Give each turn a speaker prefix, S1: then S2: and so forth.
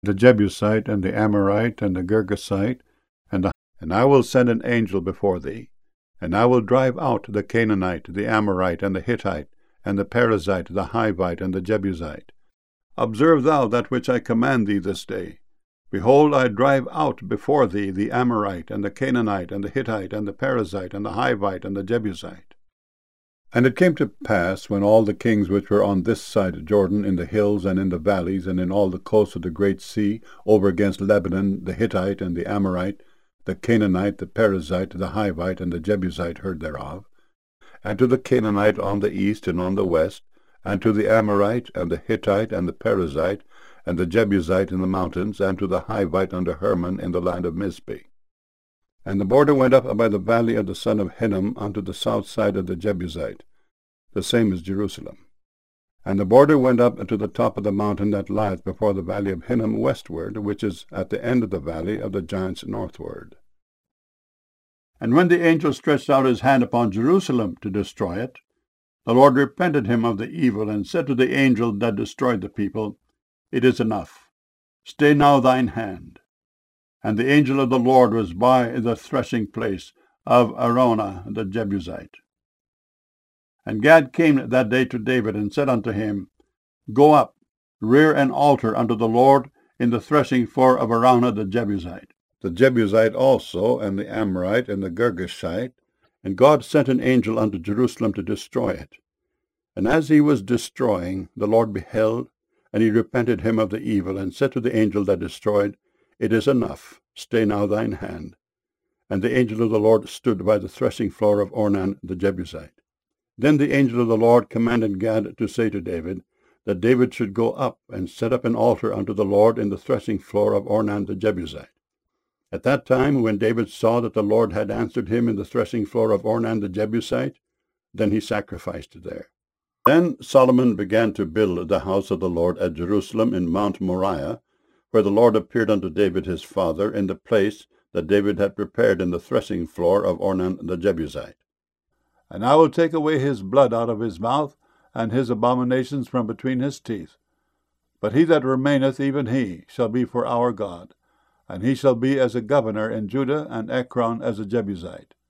S1: the Jebusite, and the Amorite, and the Girgashite, and I will send an angel before thee, and I will drive out the Canaanite, the Amorite, and the Hittite, and the Perizzite, the Hivite, and the Jebusite. Observe thou that which I command thee this day. Behold, I drive out before thee the Amorite, and the Canaanite, and the Hittite, and the Perizzite, and the Hivite, and the Jebusite. And it came to pass, when all the kings which were on this side Jordan, in the hills, and in the valleys, and in all the coasts of the great sea, over against Lebanon, the Hittite, and the Amorite, the Canaanite, the Perizzite, the Hivite, and the Jebusite heard thereof, and to the Canaanite on the east and on the west, and to the Amorite, and the Hittite, and the Perizzite, and the Jebusite in the mountains, and to the Hivite under Hermon in the land of Mizpeh. And the border went up by the valley of the son of Hinnom unto the south side of the Jebusite, the same as Jerusalem. And the border went up to the top of the mountain that lieth before the valley of Hinnom westward, which is at the end of the valley of the giants northward. And when the angel stretched out his hand upon Jerusalem to destroy it, the Lord repented him of the evil, and said to the angel that destroyed the people, It is enough. Stay now thine hand. And the angel of the Lord was by the threshing place of Araunah the Jebusite. And Gad came that day to David, and said unto him, Go up, rear an altar unto the Lord in the threshing floor of Araunah the Jebusite. The Jebusite also, and the Amorite, and the Girgashite. And God sent an angel unto Jerusalem to destroy it. And as he was destroying, the Lord beheld, and he repented him of the evil, and said to the angel that destroyed, It is enough, stay now thine hand. And the angel of the Lord stood by the threshing floor of Ornan the Jebusite. Then the angel of the Lord commanded Gad to say to David, that David should go up and set up an altar unto the Lord in the threshing floor of Ornan the Jebusite. At that time, when David saw that the Lord had answered him in the threshing floor of Ornan the Jebusite, then he sacrificed there. Then Solomon began to build the house of the Lord at Jerusalem in Mount Moriah, where the Lord appeared unto David his father, in the place that David had prepared in the threshing floor of Ornan the Jebusite. And I will take away his blood out of his mouth, and his abominations from between his teeth. But he that remaineth, even he, shall be for our God, and he shall be as a governor in Judah, and Ekron as a Jebusite.